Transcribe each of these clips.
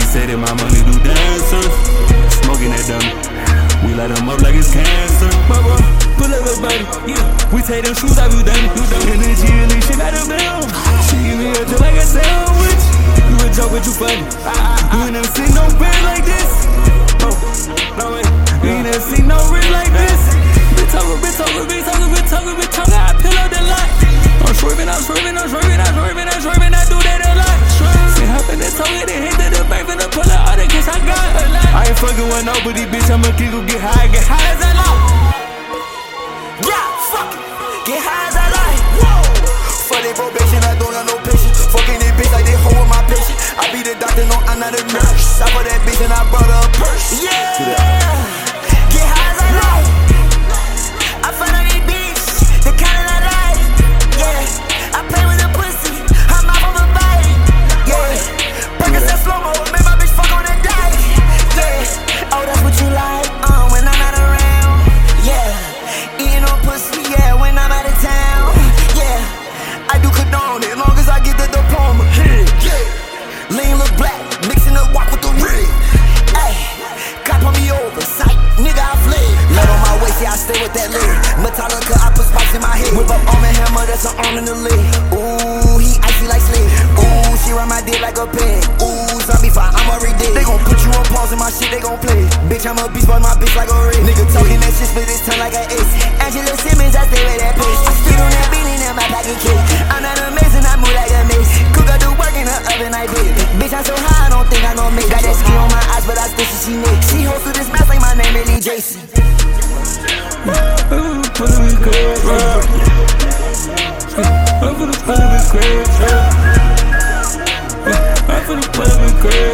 say that my money do dancers. Smoking that dummy, we light them up like it's cancer. My boy, pull up everybody, yeah. We take them shoes off, you done. And then she really shit out of down. She give me a joke like a sandwich. You a joke, but you funny. You ain't never seen no bread like this. Oh, no way. You ain't never seen no rich like this. Bitch talkin', I pill up the lot. I'm swerving, I do that a lot. See, hop in the toilet and hit the bank, finna pull out all the kids I got a lot. I ain't fucking with nobody, bitch, I'ma keep gon' get high as I like. Yeah, fuck it, get high as I like. For the probation, I don't got no patience. Fucking this bitch like they hold my patient. I be the doctor, no, I'm not a nurse. I bought that bitch and I brought her a purse. Yeah, get high as I like. I find on these beats, the kind that I like. Yeah, I play with the pussy, I'm out of a bite. Yeah, Percocet slow-mo, make my bitch fuck on the diet. Yeah, oh that's what you like, when I'm not around. Yeah, eating on pussy, yeah, when I'm out of town. Yeah, I do condone it, as long as I get the diploma. Yeah, lean look black, mixing the walk with the rig. Ayy, cop on me over, sight, nigga I fled. Lead on my waist, yeah I stay with that lid. Metallica, I put spikes in my head. Whip up arm and hammer, that's an arm in the leg. Ooh, he icy like sled. Ooh, she ride my dick like a peg. Ooh, zombie fight, I'm already dead. They gon' put you on pause and my shit, they gon' play. Bitch, I'm a beast, but my bitch like a red. Nigga talking that shit, split his tongue like an ace. Angela Simmons, I stay with that bitch. I stood on that beanie in my pocket cake. I'm not amazing, I move like a mace. Cook up the work in her oven like this. Bitch, I'm so high, I don't think I gon' make. Got that skin on my eyes, but I still see she naked. She holds to this mouth like my name Lily JC. I'm finna put him in crib, I'm finna put him in crib, I'm finna put him in crib,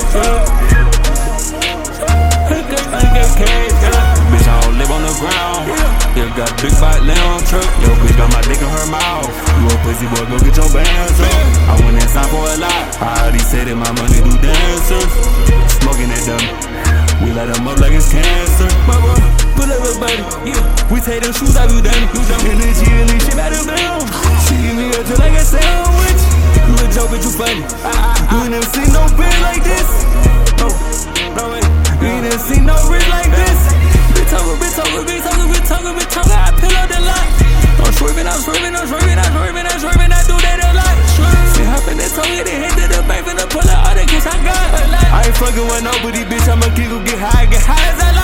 bitch, I don't live on the ground. You got big bite, lay on truck. Yo, bitch got my dick in her mouth. You a pussy boy, go get your bands up. I went inside for a lot. I already said that my money do dancers. Smoking that dummy, we light them up like it's cancer. My boy, pull up everybody, yeah. We take them shoes off, you done. And then she really shit out of down. She give me a joke like a sandwich. You a joke, but you funny. You ain't never seen no bread like this. Oh, no way. You ain't never seen no rich like this. Bitch talkin', I pill up the lot. I'm swerving, I do that a lot. See, hop in the toilet and hit the bank, finna pull out all the kids I got a lot. I ain't fucking with nobody, bitch, I'ma keep gon' get high as I like.